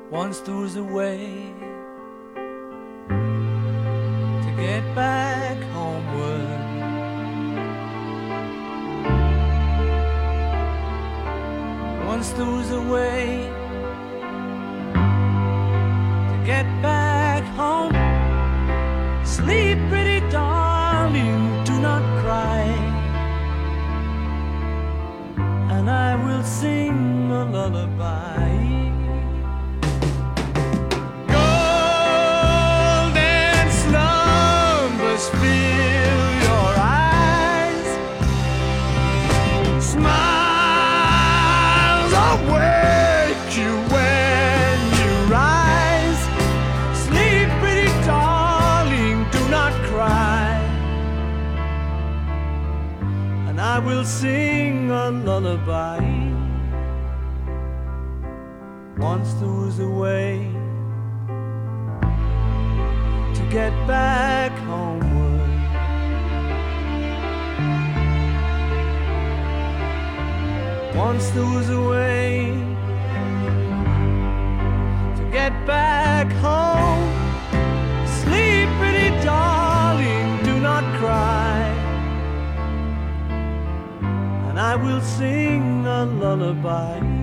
Once there was a way to get back homeward. Once there was a way to get back home. Sleep, pretty darling, do not cry, and I will sing a lullaby. Golden slumbers fill your eyes, smiles awake you when you rise. Sleep, pretty darling, do not cry, and I will sing a lullaby. Once there was a way to get back homeward. Once there was a way to get back home. Sleep, pretty darling, do not cry, and I will sing a lullaby.